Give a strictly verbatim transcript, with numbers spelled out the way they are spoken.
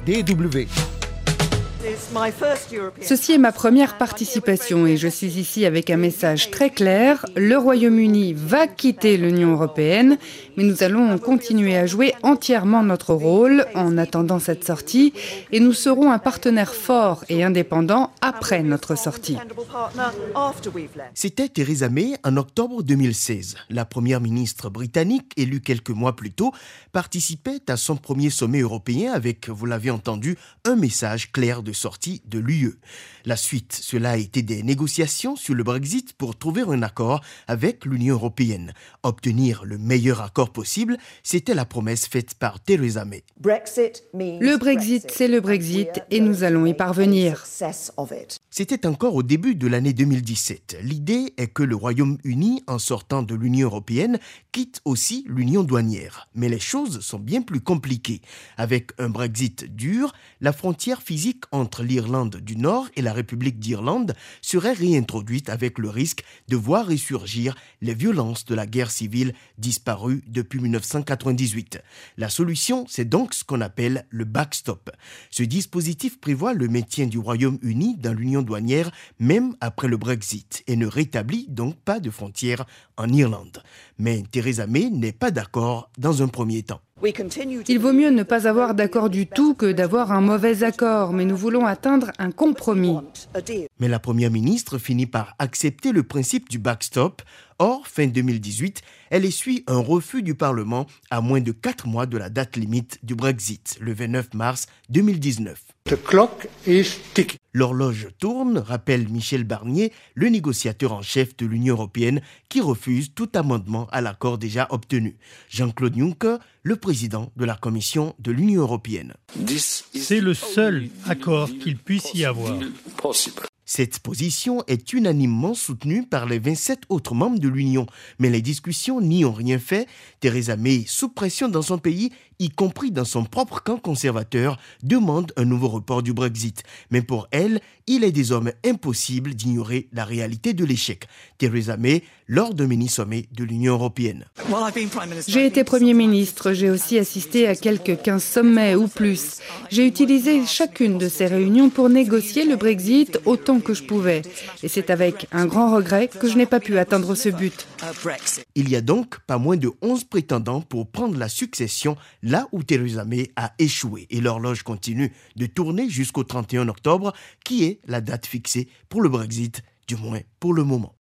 D W. Ceci est ma première participation et je suis ici avec un message très clair. Le Royaume-Uni va quitter l'Union européenne, mais nous allons continuer à jouer entièrement notre rôle en attendant cette sortie et nous serons un partenaire fort et indépendant après notre sortie. C'était Theresa May en octobre deux mille seize. La première ministre britannique, élue quelques mois plus tôt, participait à son premier sommet européen avec, vous l'avez entendu, un message clair de sortie de l'U E. La suite, cela a été des négociations sur le Brexit pour trouver un accord avec l'Union européenne. Obtenir le meilleur accord possible, c'était la promesse faite par Theresa May. Le Brexit, c'est le Brexit et nous allons y parvenir. C'était encore au début de l'année deux mille dix-sept. L'idée est que le Royaume-Uni, en sortant de l'Union européenne, quitte aussi l'Union douanière. Mais les choses sont bien plus compliquées. Avec un Brexit dur, la frontière physique entre l'Irlande du Nord et la République d'Irlande serait réintroduite avec le risque de voir ressurgir les violences de la guerre civile disparues depuis mille neuf cent quatre-vingt-dix-huit. La solution, c'est donc ce qu'on appelle le backstop. Ce dispositif prévoit le maintien du Royaume-Uni dans l'Union douanière même après le Brexit et ne rétablit donc pas de frontières en Irlande. Mais Theresa May n'est pas d'accord dans un premier temps. Il vaut mieux ne pas avoir d'accord du tout que d'avoir un mauvais accord, mais nous voulons atteindre un compromis. Mais la première ministre finit par accepter le principe du backstop. Or, fin deux mille dix-huit, elle essuie un refus du Parlement à moins de quatre mois de la date limite du Brexit, le vingt-neuf mars deux mille dix-neuf. The clock is ticking. L'horloge tourne, rappelle Michel Barnier, le négociateur en chef de l'Union européenne, qui refuse tout amendement à l'accord déjà obtenu. Jean-Claude Juncker, le président de la Commission de l'Union européenne. C'est le seul accord qu'il puisse y avoir. Cette position est unanimement soutenue par les vingt-sept autres membres de l'Union. Mais les discussions n'y ont rien fait. Theresa May, sous pression dans son pays, y compris dans son propre camp conservateur, demande un nouveau report du Brexit. Mais pour elle, il est désormais impossible d'ignorer la réalité de l'échec. Theresa May, lors d'un mini-sommet de l'Union européenne. J'ai été Premier ministre, j'ai aussi assisté à quelques quinze sommets ou plus. J'ai utilisé chacune de ces réunions pour négocier le Brexit autant que je pouvais. Et c'est avec un grand regret que je n'ai pas pu atteindre ce but. Il y a donc pas moins de onze prétendants pour prendre la succession là où Theresa May a échoué. Et l'horloge continue de tourner jusqu'au trente et un octobre, qui est la date fixée pour le Brexit, du moins pour le moment.